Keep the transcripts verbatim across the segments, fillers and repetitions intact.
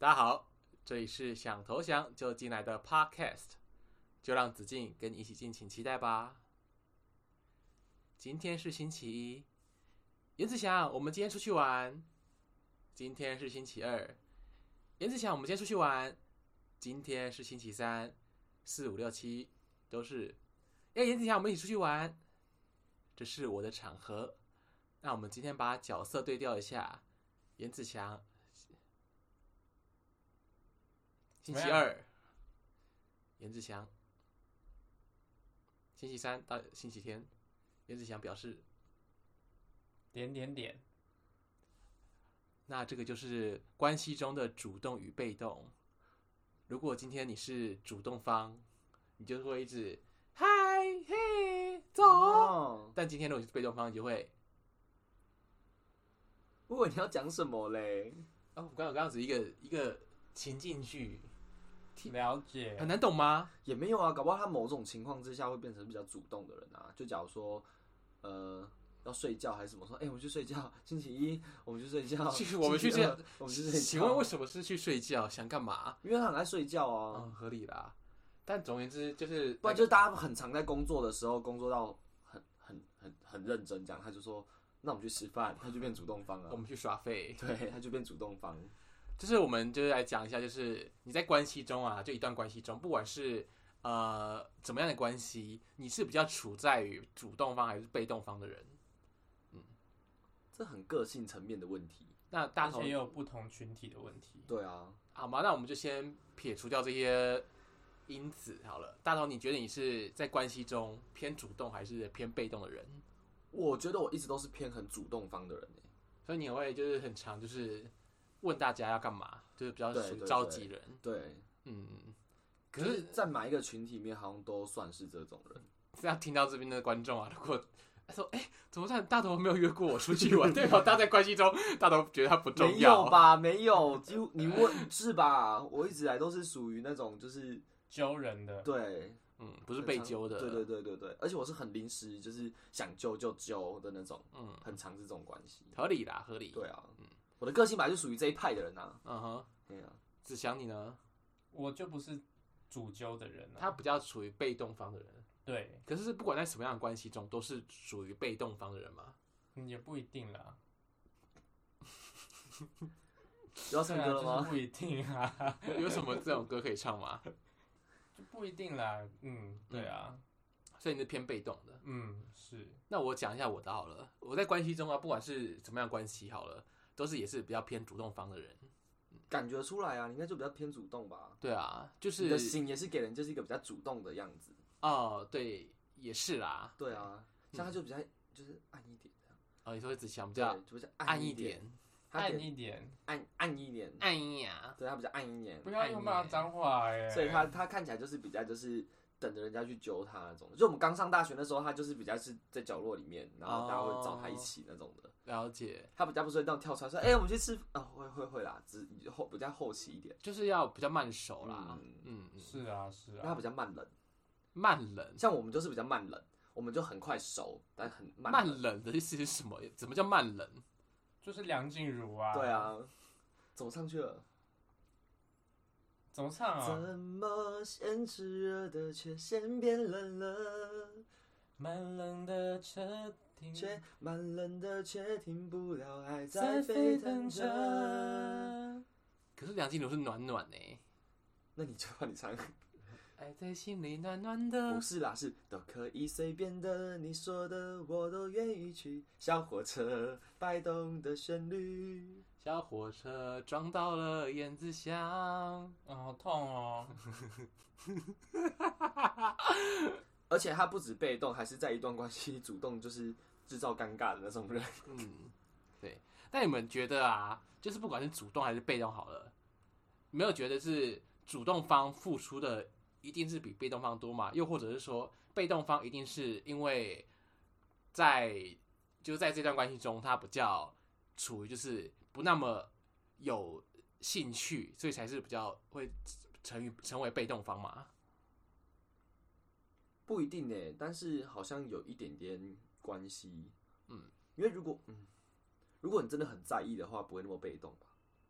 大家好，这里是想投降就进来的 Podcast， 就让子敬跟你一起尽情期待吧。今天是星期一，严子祥，我们今天出去玩。今天是星期二，严子祥，我们今天出去玩。今天是星期三，四五六七都是。哎，严子祥，我们一起出去玩。这是我的场合，那我们今天把角色对调一下。严子祥，星期二，严志祥，星期三到星期天，严志祥表示点点点。 那这个就是关系中的主动与被动。如果今天你是主动方，你就会一直嗨嘿走、哦，但今天如果你是被动方，你就会， 不过你要讲什么嘞？ 哦，我刚刚刚只一个一个情境剧。 了解， 很难懂吗？ 也没有啊，搞不好他某种情况之下会变成比较主动的人啊。就假如说，呃，要睡觉还是什么，说，哎、欸，我们去睡觉。星期一我们去睡觉， 去我们去睡， 我们去睡觉。 请问为什么是去睡觉？想干嘛？ 因为他很爱睡觉啊。 嗯，合理啦。但总而言之，就是、那個、 不然就是大家很常在工作的时候，工作到很很很很认真，这样他就说，那我们去吃饭，他就变主动方了。 我们去耍废， 对，他就变主动方。 就是我们就是来讲一下，就是你在关系中啊，就一段关系中，不管是呃怎么样的关系，你是比较处在于主动方还是被动方的人？嗯， 这很个性层面的问题。 那大头而且也有不同群体的问题。 对啊， 好嘛，那我们就先撇除掉这些因子好了。大头，你觉得你是在关系中偏主动还是偏被动的人？ 我觉得我一直都是偏很主动方的人、欸、 所以你会就是很常就是问大家要干嘛，就是比较属于召集人。 对，对嗯， 可是，在哪一个群体里面，好像都算是这种人。 这样听到这边的观众啊，如果说，哎、欸，怎么大头没有约过我出去玩？对吧？他在关系中，大头觉得他不重要。 没有吧？没有，几乎你问是吧？我一直以来都是属于那种就是揪人的， 对， 嗯，不是被揪的。 对对对对对，而且我是很临时，就是想揪就揪的那种， 嗯， 很常这种关系。 合理啦，合理。 对啊，嗯。我的个性本来就属于这一派的人啊。 嗯哼， 对啊。 子祥你呢？ 我就不是主揪的人、啊， 他比较属于被动方的人。 对， 可是不管在什么样的关系中，都是属于被动方的人吗？ 也不一定啦。 要唱歌了吗？ 就是、不一定啊。 有什么这种歌可以唱吗？ 就不一定啦。嗯，对啊。 所以你是偏被动的。 嗯，是。 那我讲一下我的好了。我在关系中啊，不管是什么样的关系好了，都是也是比较偏主动方的人。 感觉出来啊，你应该就比较偏主动吧？ 对啊，就是你的心也是给人就是一个比较主动的样子。 哦，对，也是啦。 对啊，像他就比较、嗯、就是暗一点这样。 哦，你说子祥比较就比较暗一点， 暗一点， 暗暗一点， 暗一点啊。 对，他比较暗一点。 不要用骂脏话哎、欸。 所以他他看起来就是比较就是等着人家去揪他那种。就我们刚上大学的时候，他就是比较是在角落里面，然后大家会找他一起那种的。 哦、了解。 他比较不是那种跳出来说：“哎、欸，我们去吃啊、哦！”会会会啦，只后比较后期一点， 就是要比较慢熟啦。 嗯嗯， 是啊是啊。 他比较慢冷， 慢冷。 像我们就是比较慢冷，我们就很快熟，但很慢冷。慢冷的意思是什么？怎么叫慢冷？ 就是梁静茹啊。 对啊，怎么上去了？ 怎么唱啊？ 怎么先炽热的却先变冷了？ 慢冷的车停， 却慢冷的却停不了，爱在沸腾着。 可是梁静茹是暖暖呢、欸， 那你就帮你唱。 爱在心里暖暖的。 不是啦，是都可以随便的，你说的我都愿意去。小火车摆动的旋律， 小火车撞到了燕子巷， 啊、哦，好痛哦！ 而且他不止被动，还是在一段关系里主动，就是制造尴尬的那种人。 嗯，对。但你们觉得啊，就是不管是主动还是被动好了，没有觉得是主动方付出的一定是比被动方多嘛？又或者是说，被动方一定是因为在就是在这段关系中，他比较处于就是不那么有兴趣，所以才是比较会成于成为被动方嘛？ 不一定呢，但是好像有一点点关系。 嗯， 因为如果嗯，如果你真的很在意的话，不会那么被动吧？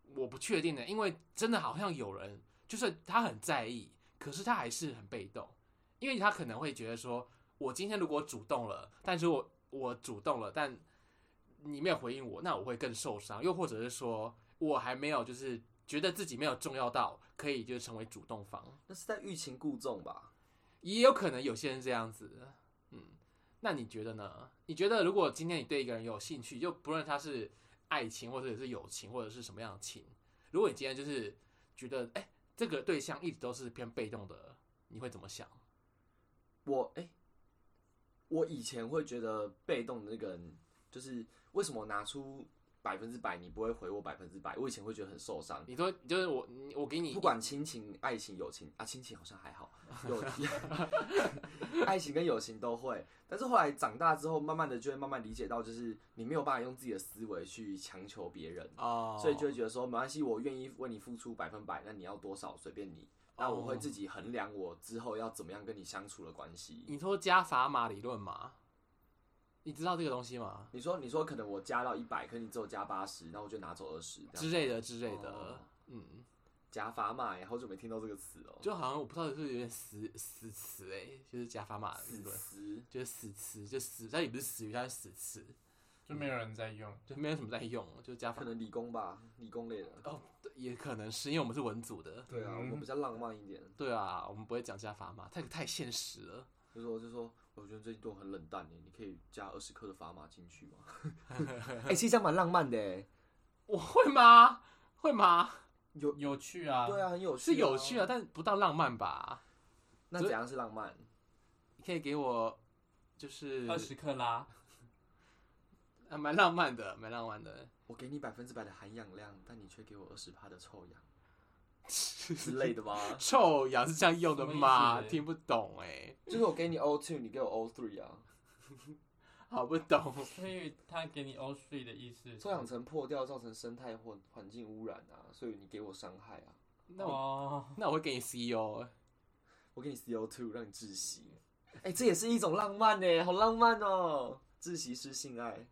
我不确定的，因为真的好像有人，就是他很在意，可是他还是很被动，因为他可能会觉得说，我今天如果主动了，但是我我主动了，但你没有回应我，那我会更受伤，又或者是说我还没有就是觉得自己没有重要到可以就是成为主动方， 那是在欲擒故纵吧？ 也有可能有些人这样子，嗯，那你觉得呢？你觉得如果今天你对一个人有兴趣，就不论他是爱情或者是友情或者是什么样的情，如果你今天就是觉得哎、欸、这个对象一直都是偏被动的，你会怎么想？ 我哎、欸，我以前会觉得被动的那个人，就是为什么拿出百分之百你不会回我百分之百？我以前会觉得很受伤。 你说就是我我给你不管亲情、爱情、友情啊，亲情好像还好，有爱情跟友情都会。但是后来长大之后，慢慢的就会慢慢理解到，就是你没有办法用自己的思维去强求别人， 哦， 所以就会觉得说没关系，我愿意为你付出百分百，那你要多少随便你。那我会自己衡量我之后要怎么样跟你相处的关系。 你说加砝码理论吗？你知道这个东西吗？ 你说，你说可能我加到一百，可你只有加八十，那我就拿走二十之类的之类的， 哦、 嗯， 加砝码哎，好久没听到这个词哦。 就好像我不知道是不是有点死死词哎，就是加砝码死词， 就是死词，就死，它也不是死语，它是死词， 就没有人在用， 就没有什么在用，就加砝。 可能理工吧，理工类的。 哦，也可能是因为我们是文组的。 对啊， 嗯、 我们比较浪漫一点。 对啊，我们不会讲加砝码，太太现实了。 就说就说，我觉得最近对我很冷淡耶，你可以加二十克的砝码进去吗？哎、欸，其实这样蛮浪漫的耶。 我会吗？会吗？ 有有趣啊， 对啊，很有趣、啊， 是有趣啊，但不到浪漫吧？ 那怎样是浪漫？ 你可以给我就是二十克拉， 啊，蛮浪漫的，蛮浪漫的。 我给你百分之百的含氧量，但你却给我二十趴的臭氧之类的吗？ 臭氧是这样用的吗？听不懂哎、欸。 就是我给你 O 二，你给我 O 三啊。 好不懂。 所以他给你 O 三的意思， 臭氧层破掉造成生态或环境污染啊，所以你给我伤害啊。 那我、 哦、 那我会给你 C O， 我给你 C O 二 让你窒息。哎、欸，这也是一种浪漫呢，好浪漫哦！窒息式性爱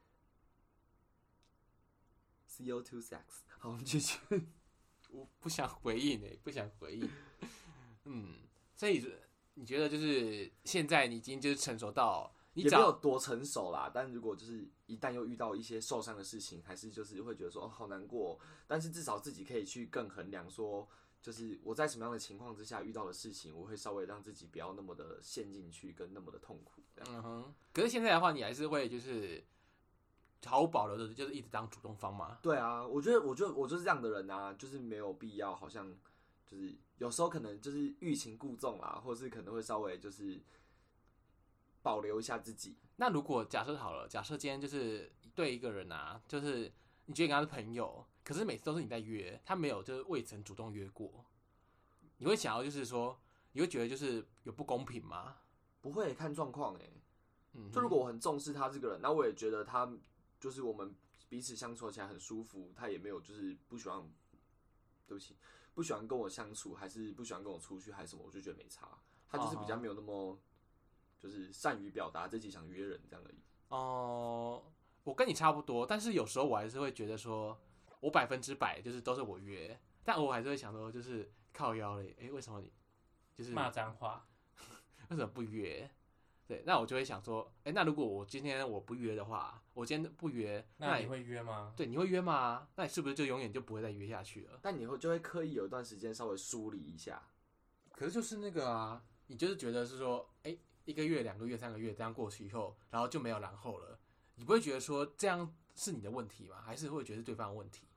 ，C O 二 sex。好，我们继续。 我不想回应诶，不想回应。嗯，所以你觉得就是现在你已经就是成熟到，你也没有多成熟啦。但如果就是一旦又遇到一些受伤的事情，还是就是会觉得说哦好难过。但是至少自己可以去更衡量说，就是我在什么样的情况之下遇到的事情，我会稍微让自己不要那么的陷进去，跟那么的痛苦。 嗯哼。可是现在的话，你还是会就是毫无保留的，就是一直当主动方嘛？ 对啊，我觉得，我觉得我就是这样的人啊，就是没有必要，好像就是有时候可能就是欲擒故纵啦，或是可能会稍微就是保留一下自己。 那如果假设好了，假设今天就是对一个人啊，就是你觉得跟他是朋友，可是每次都是你在约，他没有就是未曾主动约过，你会想要就是说，你会觉得就是有不公平吗？ 不会，看状况哎。 嗯， 就如果我很重视他这个人，那我也觉得他就是我们彼此相处起来很舒服，他也没有就是不喜欢，对不起，不喜欢跟我相处，还是不喜欢跟我出去，还是什么，我就觉得没差。他就是比较没有那么就是善于表达自己想约人这样而已。 哦、呃，我跟你差不多，但是有时候我还是会觉得说，我百分之百就是都是我约，但我还是会想说，就是靠腰嘞，哎、欸，为什么你就是骂脏话？ 为什么不约？对，那我就会想说，哎、欸，那如果我今天我不约的话，我今天不约， 那你会约吗？ 对，你会约吗？那你是不是就永远就不会再约下去了？ 但你会就会刻意有一段时间稍微梳理一下。 可是就是那个啊，你就是觉得是说，哎、欸，一个月、两个月、三个月这样过去以后，然后就没有然后了，你不会觉得说这样是你的问题吗？还是会觉得是对方的问题？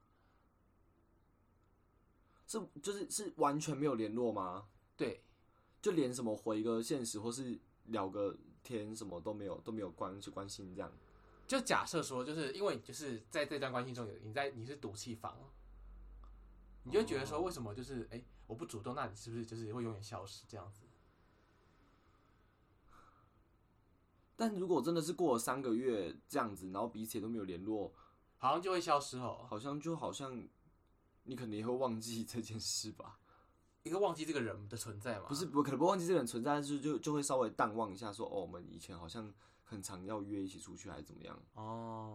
是就是是完全没有联络吗？ 对， 就连什么回个现实或是聊个天什么都没有，都没有关去关心这样。 就假设说，就是因为你就是在这段关系中，你在你是赌气房，你就会觉得说，为什么就是哎、欸、我不主动，那你是不是就是会永远消失这样子？ 但如果真的是过了三个月这样子，然后彼此也都没有联络， 好像就会消失哦。 好像就好像你可能也会忘记这件事吧。 你会忘记这个人的存在吗？ 不是，不可能不忘记这个人存在，但是就就会稍微淡忘一下说，哦，我们以前好像很常要约一起出去，还是怎么样？ 哦，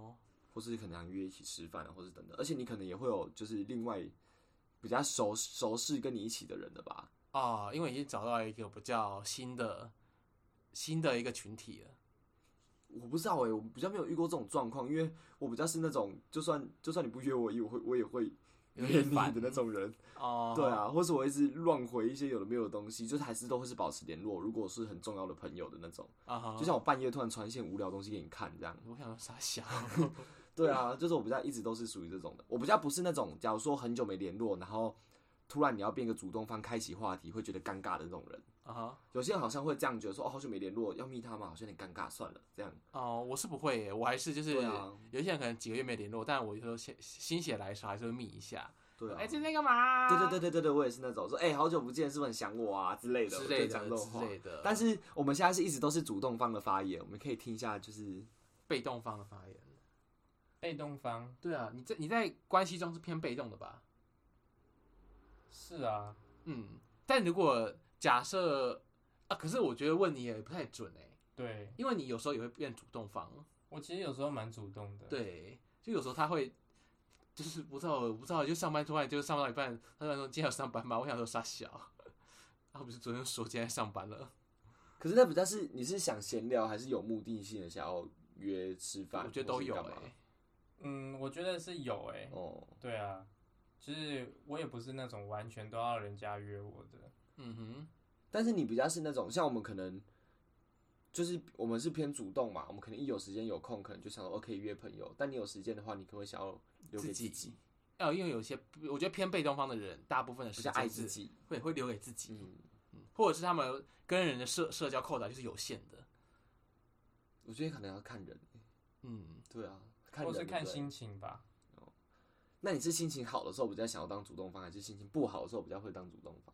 或是可能约一起吃饭啊，或是等等，而且你可能也会有就是另外比较熟熟识跟你一起的人的吧？ 哦，因为已经找到一个比较新的新的一个群体了。 我不知道哎、欸，我比较没有遇过这种状况，因为我比较是那种就算就算你不约我，我会我也会约你的那种人。 哦， 对啊，或是我一直乱回一些有的没有的东西，就是还是都会是保持联络。如果是很重要的朋友的那种， 啊、 就像我半夜突然传一些无聊东西给你看这样。 我想说傻小。 对啊，就是我比较一直都是属于这种的。我比较不是那种，假如说很久没联络，然后突然你要变个主动方，开启话题会觉得尴尬的那种人。 啊哈， 有些人好像会这样觉得说，哦，好久没联络，要密他嘛，好像有点尴尬，算了，这样。 哦，我是不会耶，我还是就是、 啊、 有些人可能几个月没联络，但我有时候心心血来的时候还是会密一下。 对啊， 哎、欸，今天干嘛？ 对对对对对对，我也是那种说，哎、欸，好久不见，是不是很想我啊之类的， 之类的这种话之类的。 但是我们现在是一直都是主动方的发言，我们可以听一下，就是被动方的发言。 被动方， 对啊，你在你在关系中是偏被动的吧？ 是啊， 嗯，但如果假设啊，可是我觉得问你也不太准哎、欸， 对， 因为你有时候也会变主动方。 我其实有时候蛮主动的， 对，就有时候他会，就是不知道我不知道，就上班突然就上到一半，他突然说今天要上班吗？我想说傻小，他不是昨天说今天上班了。 可是那比较是你是想闲聊，还是有目的性的想要约吃饭？ 我觉得都有哎、 欸。 嗯，我觉得是有哎、欸。 哦， 对啊，就是我也不是那种完全都要人家约我的。 嗯哼。 但是你比较是那种像我们可能，就是我们是偏主动嘛，我们可能一有时间有空，可能就想说 OK 约朋友。但你有时间的话，你可能会想要留给自己。 自己哦，因为有些我觉得偏被动方的人，大部分的时间爱自己， 会会留给自己。 嗯嗯，或者是他们跟人的社社交扣打就是有限的。 我觉得可能要看人。 嗯， 对啊，看人或是看对对心情吧。 那你是心情好的时候比较想要当主动方，还是心情不好的时候比较会当主动方？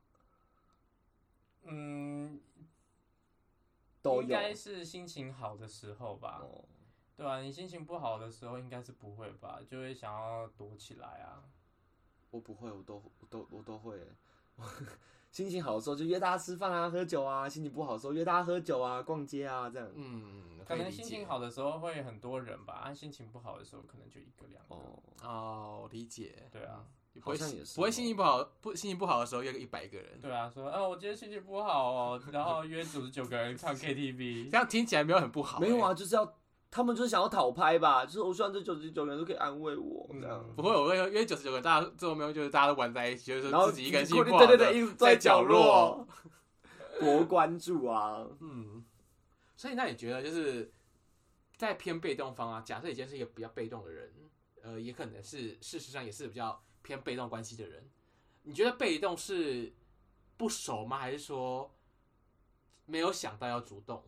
嗯， 都有。 应该是心情好的时候吧。 哦， 对啊，你心情不好的时候应该是不会吧，就会想要躲起来啊。 我不会，我都我都我都会。心情好的时候就约大家吃饭啊、喝酒啊；心情不好的时候约大家喝酒啊、逛街啊，这样。 嗯， 可能心情好的时候会很多人吧，啊，心情不好的时候可能就一个两个。 哦哦，理解。 对啊， 不会好像也是不会心情不好，不心情不好的时候约个一百个人。 对啊，说啊，我今天心情不好哦，然后约九十九个人唱 K T V， 这样听起来没有很不好、欸。 没有啊，就是要他们就是想要讨拍吧，就是我希望这九十九个人都可以安慰我这样。 嗯不会，我会约九十九个，大家最后没有就是大家都玩在一起，就是然后自己一个人心情不好的， 对对对，一直在角角落博关注啊。 嗯，所以那你觉得就是在偏被动方啊？假设已经是一个比较被动的人，呃，也可能是事实上也是比较偏被动关系的人。你觉得被动是不熟吗？还是说没有想到要主动？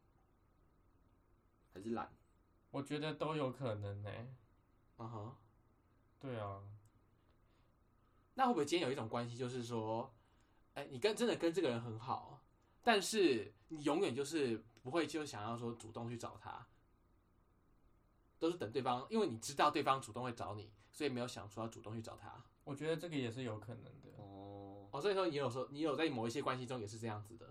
还是懒？ 我觉得都有可能呢、欸。 嗯哼， 对啊， 那会不会今天有一种关系，就是说，哎、欸，你跟真的跟这个人很好，但是你永远就是不会就想要说主动去找他，都是等对方，因为你知道对方主动会找你，所以没有想说要主动去找他。 我觉得这个也是有可能的。 哦哦，所以说你有时候你有在某一些关系中也是这样子的。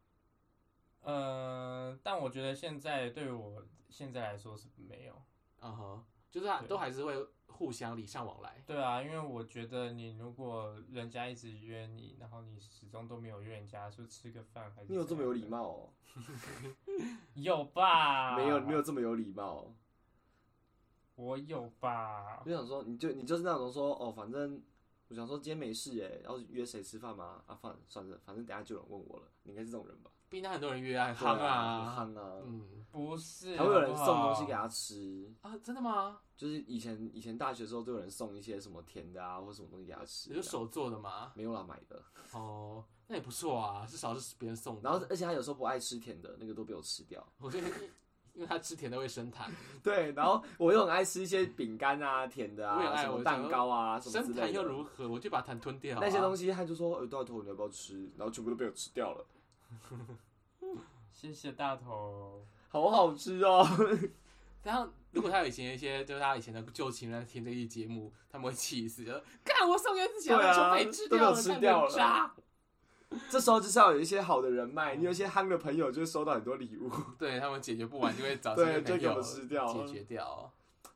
呃，但我觉得现在对我现在来说是没有。 嗯哼，就是他都还是会互相礼尚往来。 对啊，因为我觉得你如果人家一直约你，然后你始终都没有约人家，说吃个饭还是…… 你有这么有礼貌哦？ 有吧？ 没有，没有这么有礼貌。 我有吧？ 我想说，你就你就是那种说哦，反正我想说今天没事哎，要约谁吃饭吗？啊，反算了，反正等一下就有人问我了。你应该是这种人吧？ 毕竟他很多人约啊，很夯啊， 很夯啊。 嗯， 不是， 还会有人送东西给他吃啊？真的吗？ 就是以前以前大学的时候都有人送一些什么甜的啊，或什么东西给他吃。 你就手做的吗？ 没有啦，买的。 哦，那也不错啊，至少是别人送的。 然后而且他有时候不爱吃甜的，那个都被我吃掉。 我觉得。因为他吃甜的会生痰， 对，然后我又很爱吃一些饼干啊、甜的啊、什么蛋糕啊什么之类的。 生痰又如何？我就把痰吞掉、啊。 那些东西他就说：“哎、欸，大头你要不要吃？”然后全部都被我吃掉了。 谢谢大头， 好好吃哦。 然后如果他有以前一些，就是他以前的旧情人听这一节目，他们会气死，就看我送给之前全被吃掉了， 吃掉了。 渣。 这时候就是要有一些好的人脉，你有一些夯的朋友，就会收到很多礼物。 对他们解决不完，就会找这些朋友吃掉解决掉。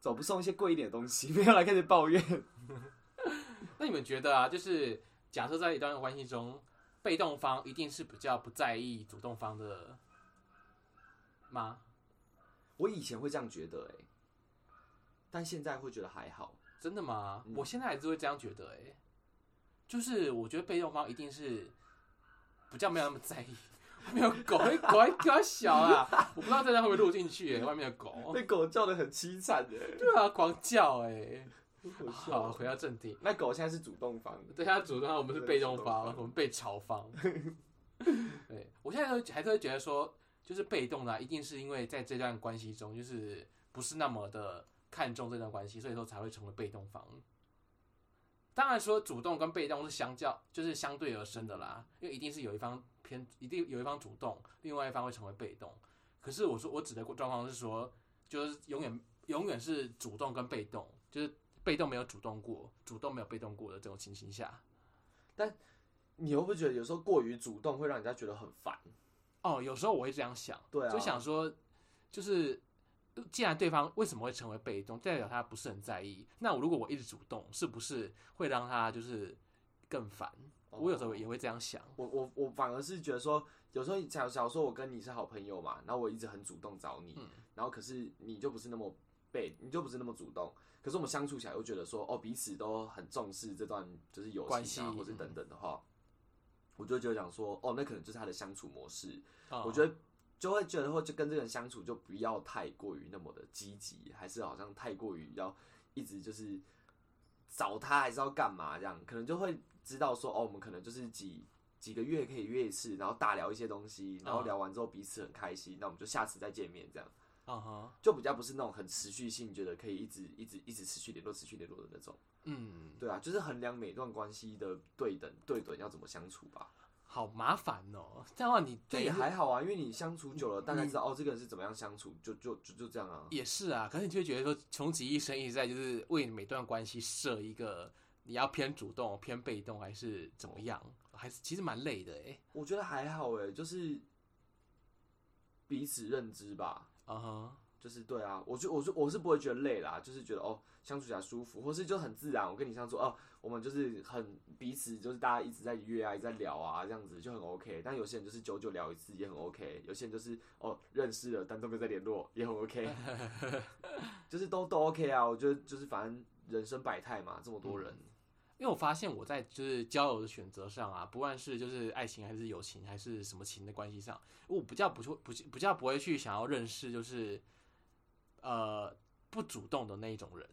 怎么不送一些贵一点的东西？没有来开始抱怨。 那你们觉得啊，就是假设在一段关系中，被动方一定是比较不在意主动方的吗？ 我以前会这样觉得、欸，但现在会觉得还好。 真的吗？ 嗯、 我现在还是会这样觉得、欸，就是我觉得被动方一定是比较没有那么在意。外面有狗，那狗还比较小啦，我不知道这段会不会录进去、欸。外面的狗， 那狗叫得很凄惨的。 对啊，狂叫哎、欸。好，回到正题。 那狗现在是主动方， 对，它主动方，我们是被动方，我们被嘲方。对，我现在都还是会觉得说，就是被动的、啊，一定是因为在这段关系中，就是不是那么的看重这段关系，所以说才会成为被动方。当然说主动跟被动是相较，就是相对而生的啦，因为一定是有一方偏，一定有一方主动，另外一方会成为被动。可是我说我指的状况是说，就是永远永远是主动跟被动，就是被动没有主动过，主动没有被动过的这种情形下， 但你会不会觉得有时候过于主动会让人家觉得很烦？ 哦，有时候我会这样想， 对啊， 就想说，就是既然对方为什么会成为被动，代表他不是很在意。那我如果我一直主动，是不是会让他就是更烦？哦、我有时候也会这样想。 我我我反而是觉得说，有时候假假如说我跟你是好朋友嘛，然后我一直很主动找你，嗯、然后可是你就不是那么被，你就不是那么主动。可是我们相处起来又觉得说，哦，彼此都很重视这段就是友情啊，或者等等的话，嗯、我就觉得讲说，哦，那可能就是他的相处模式。哦、我觉得。就会觉得，或就跟这个人相处，就不要太过于那么的积极，还是好像太过于要一直就是找他，还是要干嘛这样？可能就会知道说，哦，我们可能就是几几个月可以约一次，然后大聊一些东西，然后聊完之后彼此很开心，那我们就下次再见面这样。Uh huh. 就比较不是那种很持续性，觉得可以一直一直一直持续联络、持续联络的那种。嗯，对啊，就是衡量每段关系的对等对等要怎么相处吧。 好麻烦哦，这样的话你对也还好啊，因为你相处久了，大概知道哦，这个人是怎么样相处，就就就就这样啊。 也是啊，可是你就会觉得说，穷极一生一直在就是为每段关系设一个你要偏主动、偏被动，还是怎么样，还是其实蛮累的哎、欸。 我觉得还好哎、欸，就是彼此认知吧。嗯哼、uh。Huh. 就是对啊，我就我就我是不会觉得累啦，就是觉得哦相处起来舒服，或是就很自然。我跟你相处哦，我们就是很彼此，就是大家一直在约啊，一直在聊啊，这样子就很 OK。但有些人就是久久聊一次也很 OK， 有些人就是哦认识了但都没有再联络也很 OK， 就是都都 OK 啊。我觉得就是反正人生百态嘛，这么多人。嗯、 因为我发现我在就是交友的选择上啊，不管是就是爱情还是友情还是什么情的关系上，我比较不会不比较不会去想要认识就是。呃，不主动的那一种人，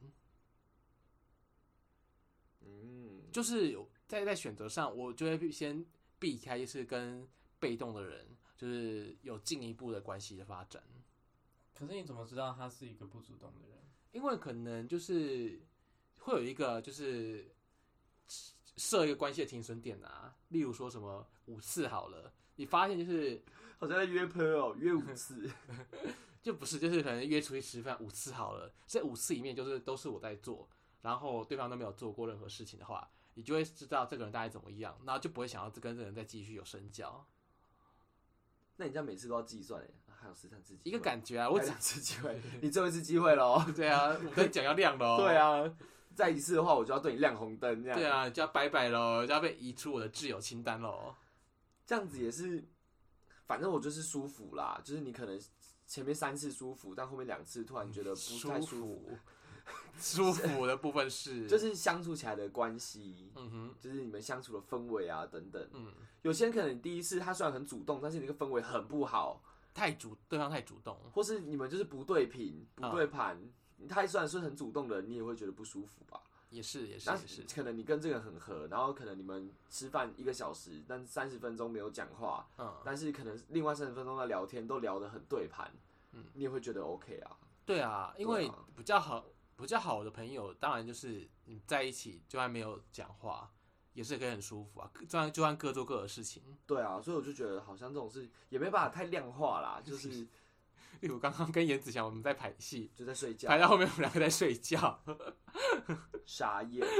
嗯，就是有在在选择上，我就会先避开，就是跟被动的人，就是有进一步的关系的发展。 可是你怎么知道他是一个不主动的人？ 因为可能就是会有一个就是设一个关系的停损点啊，例如说什么五次好了，你发现就是好像在约朋友约五次。 就不是，就是可能约出去吃饭五次好了，这五次里面就是都是我在做，然后对方都没有做过任何事情的话，你就会知道这个人大概怎么样，然后就不会想要跟这个人再继续有深交。 那你这样每次都要计算哎，还有十三次机会， 一个感觉啊，我两次机会，你最后一次机会喽。 对啊，我跟你讲要亮喽。 对啊，再一次的话我就要对你亮红灯这样。 对啊，就要拜拜喽，就要被移出我的挚友清单喽。 这样子也是，反正我就是舒服啦，就是你可能。前面三次舒服，但后面两次突然觉得不太舒服。 舒服的部分是， 就是相处起来的关系，嗯哼，就是你们相处的氛围啊等等。嗯，有些人可能第一次他虽然很主动，但是那个氛围很不好， 太主对方太主动， 或是你们就是不对频、不对盘。嗯、他虽然是很主动的人，你也会觉得不舒服吧？ 也是也是也是， 可能你跟这个人很合，然后可能你们吃饭一个小时，但三十分钟没有讲话，嗯，但是可能另外三十分钟在聊天，都聊得很对盘，嗯，你也会觉得 OK 啊？ 对啊，因为比较好比较好的朋友，当然就是你在一起，就算没有讲话，也是可以很舒服啊，就算就算各做各的事情。 对啊，所以我就觉得好像这种事也没办法太量化啦，就是。 例如刚刚跟颜子祥我们在排戏， 就在睡觉， 排到后面我们两个在睡觉， 傻眼。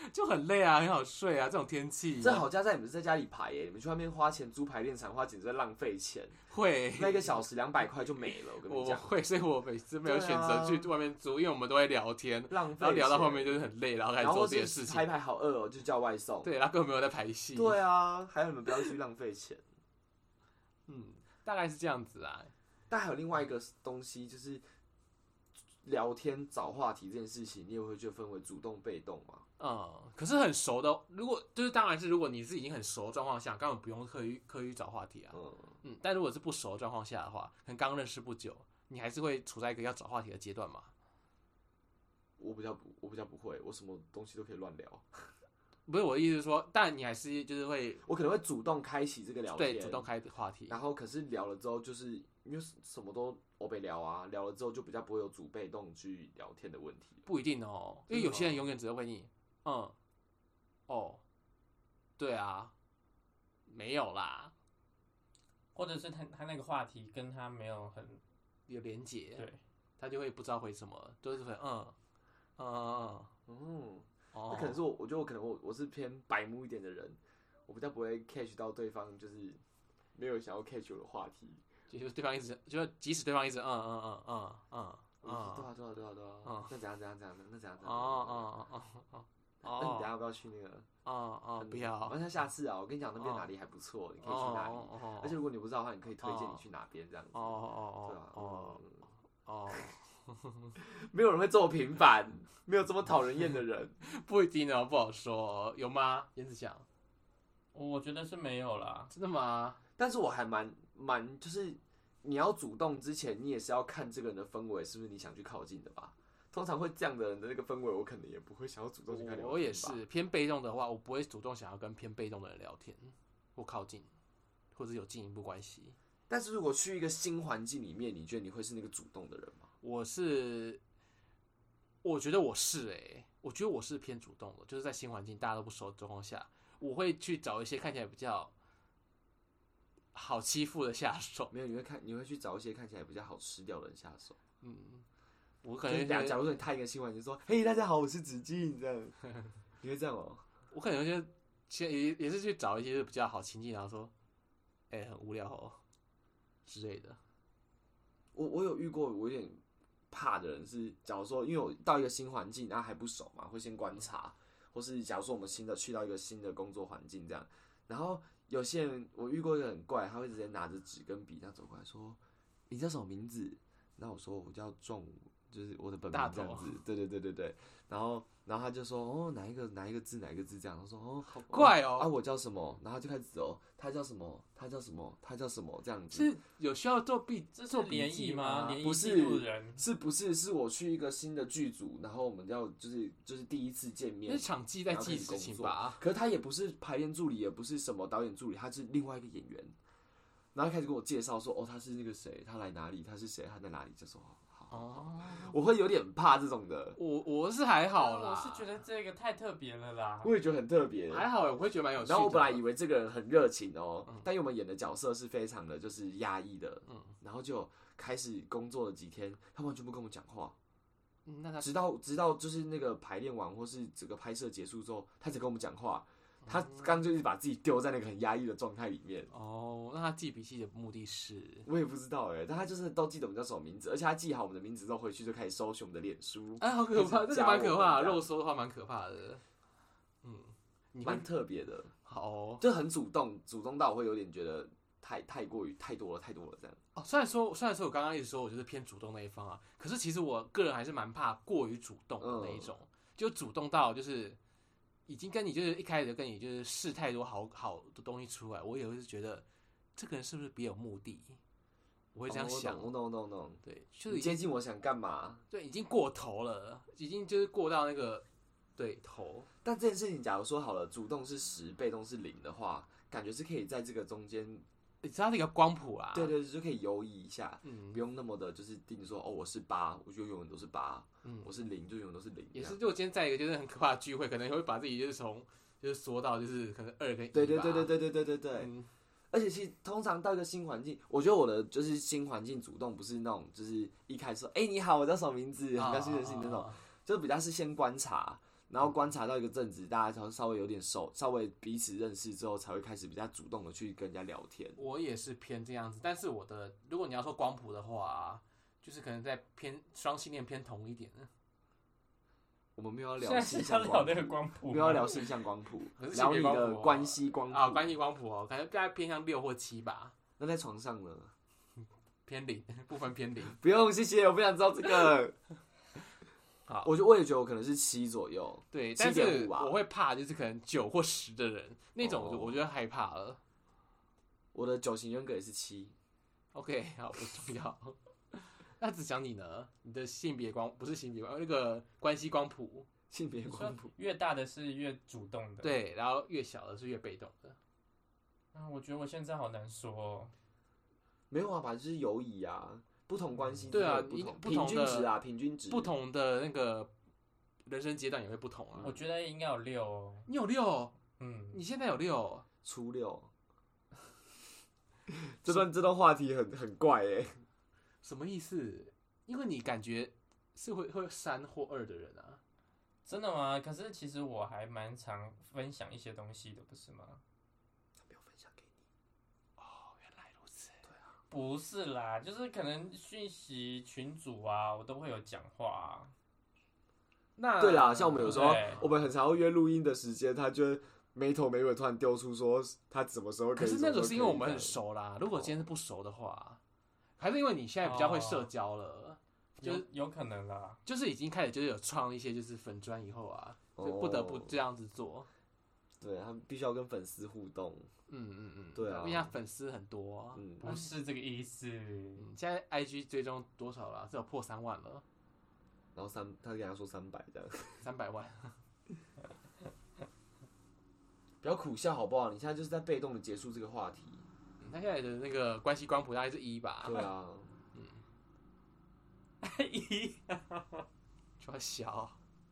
就很累啊，很好睡啊，这种天气。 这好家在你们是在家里排耶，你们去外面花钱租排练场，花简直在浪费钱。 会那一个小时两百块就没了，我跟你讲。 我会，所以我每次没有选择去外面租，因为我们都会聊天， 浪费， 然后聊到后面就是很累，然后开始做这些事情。 排排好饿哦，就叫外送。 对，然后根本没有在排戏。 对啊，还有你们不要去浪费钱。 嗯，大概是这样子啊。 但还有另外一个东西，就是聊天找话题这件事情，你也会觉得分为主动被动吗？ 嗯，可是很熟的，如果就是当然是如果你是已经很熟的状况下，根本不用刻意刻意找话题啊。嗯嗯，但如果是不熟的状况下的话，可能刚认识不久，你还是会处在一个要找话题的阶段嘛。 我比较不，我比较不会，我什么东西都可以乱聊。 不是我的意思是说，但你还是就是会， 我可能会主动开启这个聊天， 对，主动开话题。 然后可是聊了之后，就是因为什么都我被聊啊，聊了之后就比较不会有主被动去聊天的问题。 不一定哦，因为有些人永远只会回你，嗯，哦，对啊，没有啦， 或者是他他那个话题跟他没有很有连结， 对， 他就会不知道回什么，都是回嗯嗯嗯嗯。 哦， 那可能是我，我觉得我可能我我是偏白目一点的人，我比较不会 catch 到对方就是没有想要 catch 我的话题， 就是对方一直，就即使对方一直嗯嗯嗯嗯嗯嗯， 对啊对啊对啊对啊，嗯，那怎样怎样怎样的，那怎样怎样， 哦哦哦哦哦， 那你等下要不要去那个？ 哦哦，不要， 那下次啊，我跟你讲那边哪里还不错，你可以去哪里，而且如果你不知道的话，你可以推荐你去哪边这样子， 哦哦对啊， 哦哦。 没有人会这么平凡，没有这么讨人厌的人， 不一定哦，不好说，有吗？燕子讲， 我觉得是没有啦， 真的吗？ 但是我还蛮蛮，就是你要主动之前，你也是要看这个人的氛围是不是你想去靠近的吧。通常会这样的人的那个氛围，我可能也不会想要主动去跟聊天吧。 我也是偏被动的话，我不会主动想要跟偏被动的人聊天或靠近，或者有进一步关系。 但是如果去一个新环境里面，你觉得你会是那个主动的人吗？ 我是，我觉得我是哎、欸，我觉得我是偏主动的，就是在新环境大家都不熟的状况下，我会去找一些看起来比较好欺负的下手。 没有，你会看，你会去找一些看起来比较好吃掉的人下手。 嗯，我可能假假如说你踏一个新环境，说“嘿，大家好，我是子敬”这样，你会这样哦？ 我可能就也也是去找一些比较好亲近，然后说，哎、欸，很无聊哦之类的。 我我有遇过，我有点怕的人是，假如说因为我到一个新环境，然后还不熟嘛，会先观察，或是假如说我们新的去到一个新的工作环境这样，然后有些人我遇过一个很怪，他会直接拿着纸跟笔这样走过来说：“你叫什么名字？”那我说我叫仲武，就是我的本名这样子。对对对对对，然后然后他就说：“哦，哪一个哪一个字哪一个字这样？”我说：“哦， 好怪哦。” 啊，我叫什么？然后他就开始哦，他叫什么？他叫什么？他叫什么？这样子是有需要做笔做联谊吗？联谊不记录人是不是？是我去一个新的剧组，然后我们要就是就是第一次见面， 那是场记在记事情吧？ 可是他也不是排练助理，也不是什么导演助理，他是另外一个演员。然后开始跟我介绍说，哦，他是那个谁，他来哪里，他是谁，他在哪里，就说好。哦，我会有点怕这种的。 我我是还好啦， 我是觉得这个太特别了啦。 我也觉得很特别， 还好，我会觉得蛮有趣的。 然后我本来以为这个人很热情哦，嗯、但因为我们演的角色是非常的就是压抑的，嗯，然后就开始工作了几天，他完全不跟我讲话。嗯、那他直到直到就是那个排练完或是整个拍摄结束之后，他才跟我们讲话。他刚就是把自己丢在那个很压抑的状态里面。 哦，那他记笔记的目的是？ 我也不知道哎、欸，但他就是都记得我们叫什么名字，而且他记好我们的名字之后，回去就开始搜寻我们的脸书。 哎，好可怕，这个蛮可怕的，肉搜的话蛮可怕的。嗯， 蛮特别的。 好、哦， 就很主动，主动到我会有点觉得太太过于太多了，太多了这样。 哦，虽然说虽然说我刚刚一直说我就是偏主动那一方啊，可是其实我个人还是蛮怕过于主动的那一种，嗯、就主动到就是。已经跟你就是一开始就跟你就是试太多好好的东西出来，我也会是觉得这个人是不是别有目的，我会这样想。 我懂，我懂，我懂。 对，就是接近我想干嘛？ 对，已经过头了，已经就是过到那个对头。 但这件事情，假如说好了，主动是十，被动是零的话，感觉是可以在这个中间。 你知道这个光谱啦， 对 对, 對，就可以游移一下，嗯，不用那么的，就是定说哦，我是八，我就永远都是八，嗯，我是零，就永远都是零。 也是，就我今天在一个就是很可怕的聚会，可能会把自己就是从就是缩到就是可能二跟一。 对对对对对对对对对。嗯、而且其实通常到一个新环境，我觉得我的就是新环境主动不是那种就是一开始说哎、欸、你好，我叫什么名字，很高兴认识你那种，就比较是先观察。 然后观察到一个阵子，大家才稍微有点熟，稍微彼此认识之后，才会开始比较主动的去跟人家聊天。 我也是偏这样子，但是我的如果你要说光谱的话，就是可能在偏双性恋偏同一点。 我们没有要聊性现在向是要聊那个光谱， 没有要聊性向光谱， 可是性聊你别光谱哦的关系光谱啊，关系光谱哦，感觉大概偏向六或七吧， 那在床上呢？ 偏零，部分偏零。 不用，谢谢，我不想知道这个。 好， 我就我也觉得我可能是七左右， 对，但七点是五吧。 我会怕，就是可能九或十的人那种，我就哦我就害怕了。 我的九型人格也是七。 OK， 好，不重要。那只讲你呢？你的性别光不是性别光，那个关系光谱， 性别光谱越大的是越主动的， 对，然后越小的是越被动的。 啊，我觉得我现在好难说、哦。 没有啊吧，就是友谊啊，不同关系对啊， 不同不同平均值啊，平均值不同的那个人生阶段也会不同啊。 我觉得应该有六哦。 你有六， 嗯， 你现在有六， 初六。这段这段话题很很怪哎、欸， 什么意思？因为你感觉是会会三或二的人啊。 真的吗？可是其实我还蛮常分享一些东西的，不是吗？ 没有分享给你。 哦，原来如此。对啊， 不是啦，就是可能讯息群组啊，我都会有讲话、啊。 那对啦，像我们有时候对我们很常会约录音的时间，他就会没头没尾突然丢出说他什么时候可以。 可是那个是因为我们很熟。 熟啦。如果今天是不熟的话，还是因为你现在比较会社交了，就有有可能啦。 就是已经开始就是有创一些就是粉专以后啊，就不得不这样子做。 对，他们必须要跟粉丝互动。 嗯嗯嗯， 对啊因为他粉丝很多、啊。 嗯， 不是这个意思。 嗯，现在 I G 追踪多少了？是有破三万了， 然后三，他跟他说三百这样。 三百万。 不要苦笑好不好？你现在就是在被动的结束这个话题。 嗯他现在的那个关系光谱大概是一吧？ 对啊， 一就要小。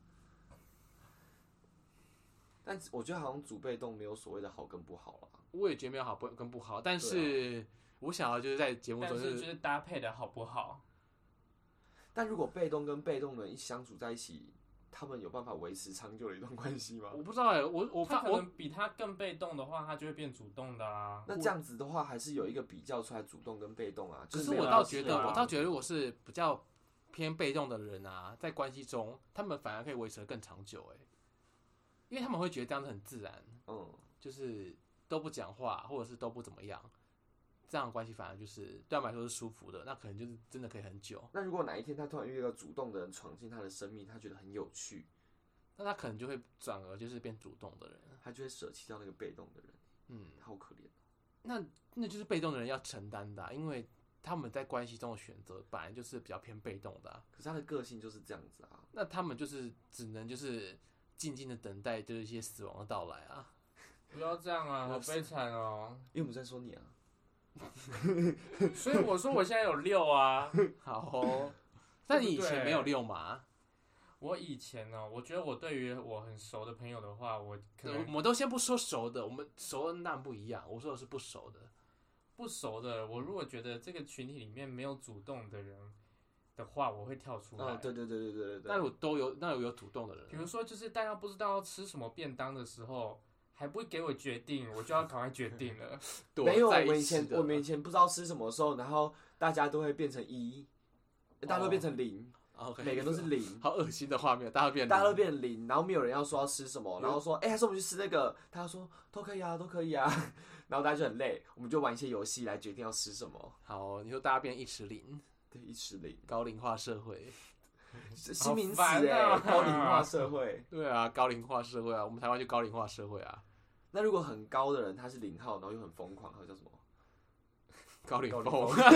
但我觉得好像主被动没有所谓的好跟不好啦。 我也觉得没有好不跟不好，但是我想要就是在节目中、就是， 但是就是搭配的好不好？ 但如果被动跟被动的人一相处在一起，他们有办法维持长久的一段关系吗？ 我不知道哎、欸，我我他可我能比他更被动的话，他就会变主动的啊。 那这样子的话，还是有一个比较出来主动跟被动啊。 可就是没有我倒觉得， 是啊我倒觉得，如果是比较偏被动的人啊，在关系中，他们反而可以维持得更长久哎、欸，因为他们会觉得这样子很自然， 嗯， 就是都不讲话，或者是都不怎么样，这样的关系反而就是对他们来说是舒服的，那可能就是真的可以很久。 那如果哪一天他突然遇到一个主动的人闯进他的生命，他觉得很有趣， 那他可能就会转而就是变主动的人， 他就会舍弃掉那个被动的人。 嗯， 好可怜。 那那就是被动的人要承担的啊、因为他们在关系中的选择本来就是比较偏被动的、啊， 可是他的个性就是这样子啊。 那他们就是只能就是静静的等待就是一些死亡的到来啊。 不要这样啊，好悲惨哦。 因为我们在说你啊。 所以我说我现在有六啊。 好哦，但你以前没有六嘛？ 我以前呢、喔，我觉得我对于我很熟的朋友的话，我可我能们都先不说熟的，我们熟的那不一样。我说的是不熟的， 不熟的，我如果觉得这个群体里面没有主动的人的话，我会跳出来。 哦，对对对对对对对。 那我都有，那有有主动的人， 比如说，就是大家不知道要吃什么便当的时候，还不给我决定，我就要赶快决定了。 没有，我在一们以前起的我们以前不知道吃什么时候，然后大家都会变成一，大家都会变成零， 哦 OK， 每个都是零。 好恶心的画面，大家变零， 大家都变零，然后没有人要说要吃什么，然后说，哎、欸，还是我们去吃那个，他说都可以啊，都可以啊，然后大家就很累，我们就玩一些游戏来决定要吃什么。 好，你说大家变一尺零， 对，一吃零， 高龄化社会， 新名词好哎、 烦啊高龄化社会。 对啊，高龄化社会啊，我们台湾就高龄化社会啊， 那如果很高的人他是零号，然后又很疯狂，他叫什么？ 高龄高龄风。 哎、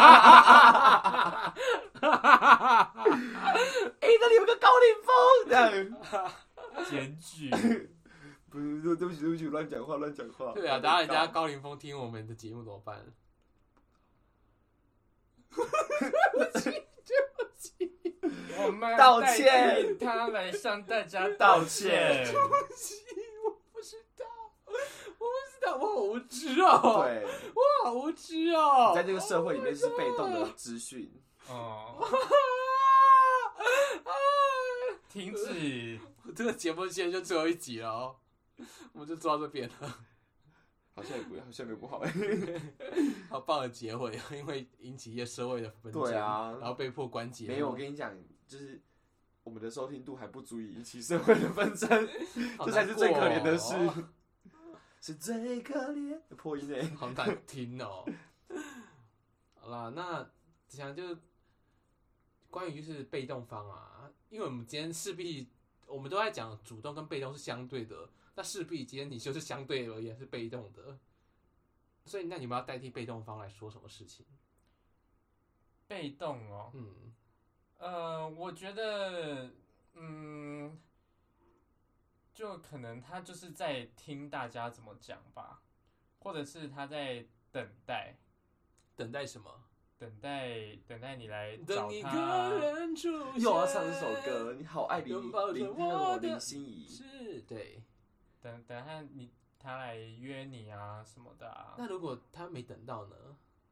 欸，那里有个高龄风，这样。 检举。 不是，对不起，对不起，乱讲话，乱讲话。 对啊，等下人家高龄风听我们的节目怎么办？ 我们道歉代替他来向大家道歉。 我不知道，我不知道，我好无知哦， 对， 我好无知哦， 在这个社会里面是被动的资讯。 哦， 停止。 这个节目现在就最后一集了哦，我们就做到这边了。 好像也不好像没有不好哎。 好棒的结尾，因为引起一些社会的纷争， 对啊， 然后被迫关节目。 没有，我跟你讲，就是我们的收听度还不足以引起社会的纷争，这才是最可怜的事。 哦、 是最可怜的破音哎， 好难听哦。好啦，那想就关于就是被动方啊，因为我们今天势必我们都在讲主动跟被动是相对的，那势必今天你就是相对而言是被动的，所以那你们要代替被动方来说什么事情？ 被动哦， 嗯， 呃，我觉得，嗯，就可能他就是在听大家怎么讲吧，或者是他在等待。 等待什么？ 等待，等待你来找等一他。 个人出现。 又要唱这首歌，你好爱林拥抱着林那我的个林心怡， 是，对。 等等他你他来约你啊什么的啊。 那如果他没等到呢？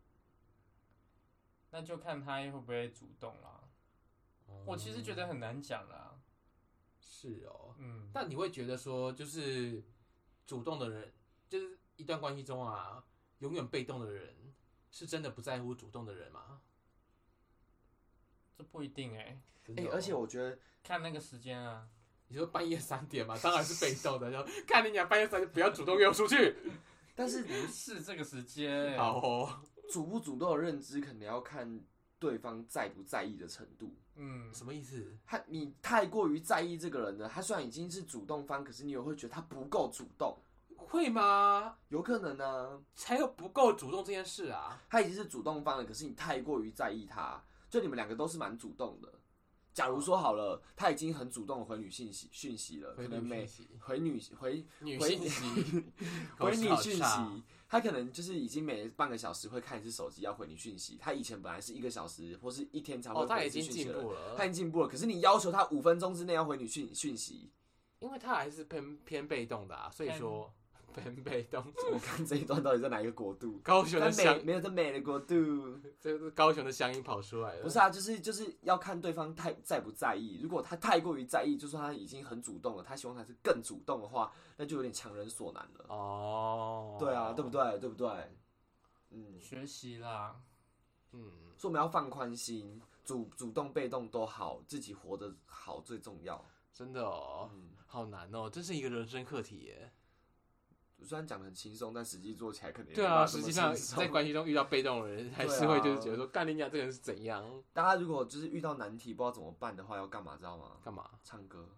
那就看他会不会主动啦。 哦我其实觉得很难讲啦。 是哦， 嗯， 但你会觉得说，就是主动的人，就是一段关系中啊，永远被动的人，是真的不在乎主动的人吗？ 这不一定哎、 哎、 真的哦而且我觉得看那个时间啊。 你说半夜三点嘛，当然是被动的。就看你俩半夜三点，不要主动约我出去。 但是不是这个时间。 好哦， 主不主动的认知，可能要看对方在不在意的程度。 嗯， 什么意思？ 他你太过于在意这个人了，他虽然已经是主动方，可是你也会觉得他不够主动， 会吗？ 有可能呢、 才有不够主动这件事啊。 他已经是主动方了，可是你太过于在意他，就你们两个都是蛮主动的。假如说好了，他已经很主动回女信息讯息了，可能每回女回女信息回你讯口齿好息，他可能就是已经每半个小时会看一次手机要回你讯息。他以前本来是一个小时或是一天才会哦，他回已经一次讯息了， 进步了， 他已经进步了。可是你要求他五分钟之内要回你讯讯息， 因为他还是偏偏被动的啊，所以说偏被动。 我看这一段到底在哪一个国度？ 高雄的在乡美没有在美的国度， 这是高雄的乡音跑出来了。 不是啊，就是就是要看对方太在不在意。如果他太过于在意，就算他已经很主动了，他希望他是更主动的话，那就有点强人所难了。 哦， 对啊，对不对？对不对？嗯， 学习啦。 嗯， 所以我们要放宽心，主主动被动都好，自己活得好最重要。 真的哦， 嗯， 好难哦，这是一个人生课题耶。 虽然讲得很轻松，但实际做起来可能也对啊， 没办法这么实际上轻松在关系中遇到被动的人，还是会就是觉得说，干你娘这个人是怎样？ 大家如果就是遇到难题不知道怎么办的话，要干嘛知道吗？ 干嘛唱歌。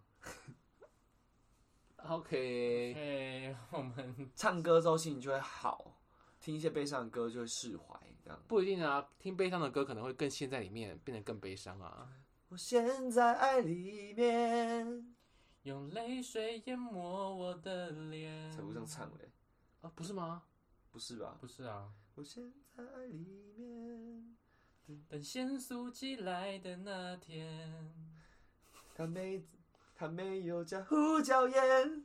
？OK， 嘿，我们唱歌之后心情就会好，听一些悲伤的歌就会释怀，这样。 不一定啊，听悲伤的歌可能会更陷在里面，变得更悲伤啊。 我陷在爱里面， 用泪水淹没我的脸。 才不这样唱嘞， 啊，不是吗？ 不是吧？ 不是啊， 我陷在爱里面， 等限速寄来的那天， 他没他没有加胡椒盐，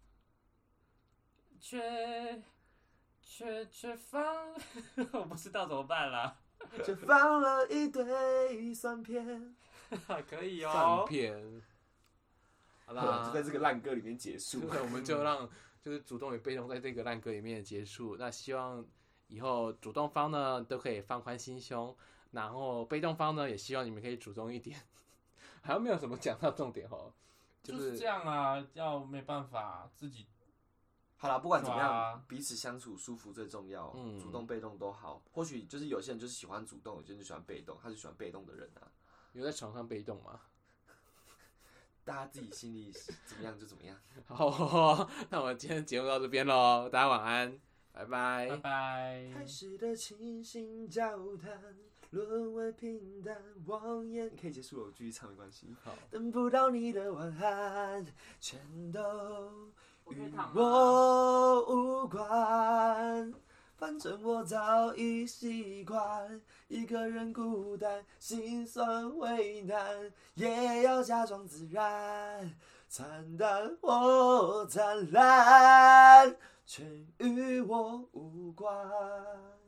却却却放，我不知道怎么办啦。 却放了一堆蒜片。 可以断哦。 片。好好了， 啦， 就在这个烂歌里面结束。 我们就让就是主动与被动在这个烂歌里面结束。那希望以后主动方呢都可以放宽心胸，然后被动方呢也希望你们可以主动一点。好像没有什么讲到重点哦，就就是这样啊，要没办法自己。 好啦，不管怎么样， 对啊彼此相处舒服最重要。 嗯主动被动都好，或许就是有些人就是喜欢主动，有些人就喜欢被动，他是喜欢被动的人啊。 有在床上被动吗？ 大家自己心里怎么样就怎么样。 好，那我们今天节目到这边喽，大家晚安，拜拜。 拜拜。 开始的倾心交谈，沦为平淡望眼。可以结束了，我继续唱没关系。 好， 等不到你的晚安，全都与啊我无关。反正我早已习惯一个人孤单，心酸为难，也要假装自然，惨淡或灿烂，却与我无关。